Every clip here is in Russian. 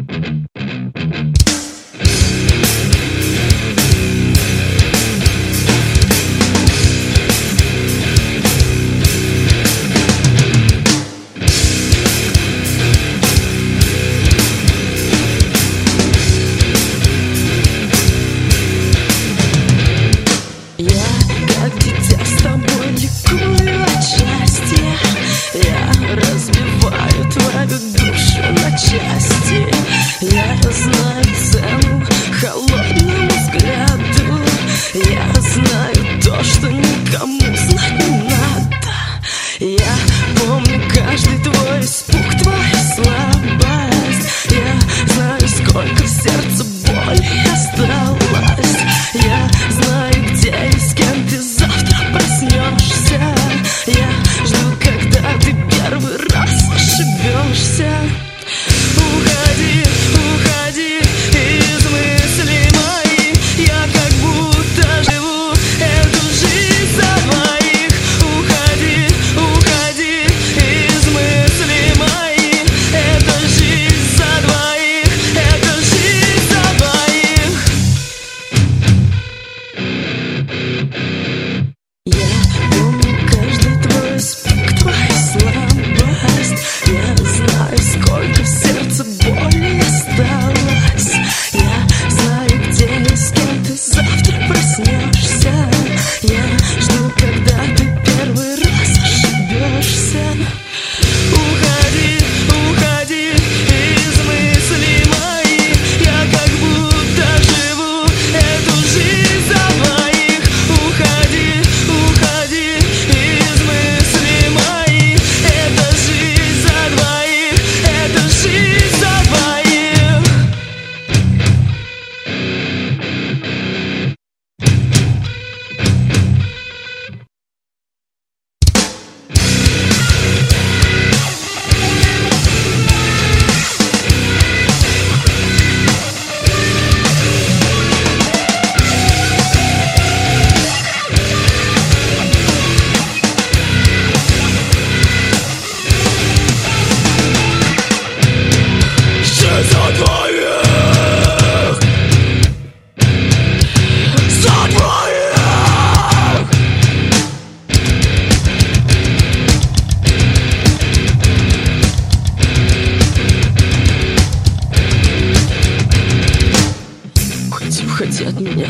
уходи от меня.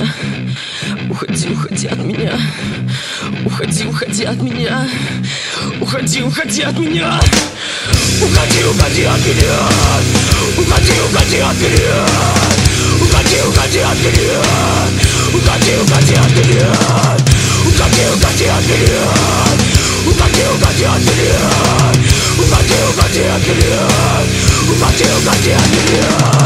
Уходи, уходи от меня. Уходи, уходи от меня. Уходи, уходи от меня. Уходи, уходи от меня. Уходи, уходи от меня. Уходи, уходи от меня. Уходи, уходи от меня. Уходи, уходи от меня. Уходи, уходи от меня. Уходи, уходи от меня. Уходи, уходи от меня.